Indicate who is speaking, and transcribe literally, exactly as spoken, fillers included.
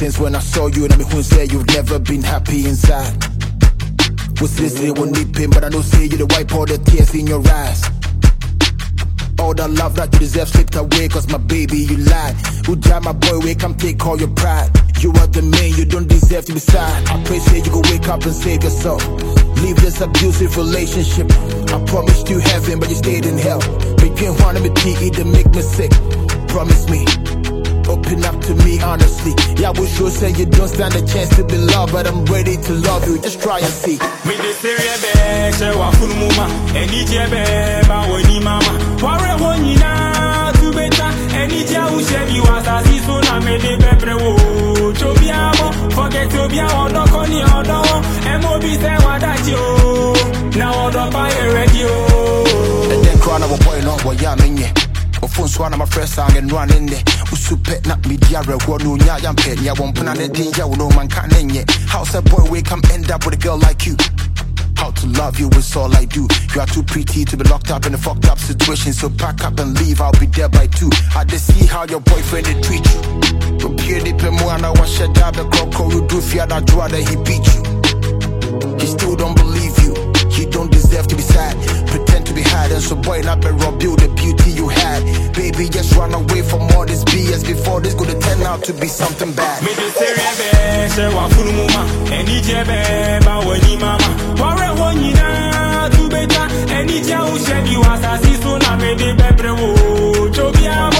Speaker 1: since when I saw you, and I mean who say you've never been happy inside. Was this it won't need pain, but I don't see you to wipe all the tears in your eyes. All the love that you deserve slipped away, cause my baby, you lied. Uja, my boy, wake up, take all your pride. You are the man, you don't deserve to be sad. I pray say you go wake up and save yourself. Leave this abusive relationship. I promised you heaven, but you stayed in hell. Making one of me tea to make me sick. Promise me, open up to me honestly. Yeah, we sure say you don't stand a chance to be loved, but I'm ready to love you, just try and see.
Speaker 2: Me de serie be, she wa funu muma. Eni je be, ba woni mama. Ware woni na, tu beta. Eni je u she bi wasa si so na me de bebre wo. Chobia mo, forget chobia odo koni odo. Mo bi se wa dachi o. Na odo pa e ready o.
Speaker 1: And then cry na boy no boy ya menye. Ofun so na my first song and run in there. Usupe na media rewo no nya yampe nya wompuna ne din ya no man kan nye. How's a boy we come end up with a girl like you? How to love you is all I do. You are too pretty to be locked up in a fucked up situation, so pack up and leave, I'll be there by two. I just see how your boyfriend they treat you. From pure deep and more, I wash a dab, the coco, you do fear that draw that he beat you. He still don't believe you, he don't deserve to be sad. Pretend to be hard, and so boy, not be rob you the beauty you had. Baby, just run away from all this B S before this gonna turn out to be something bad.
Speaker 2: Me de serie she wa funu muma. Eni je be, ba woni mama. Ware woni na, tu beta. Eni je u she bi wasa si so na me de bebre wo. Chobia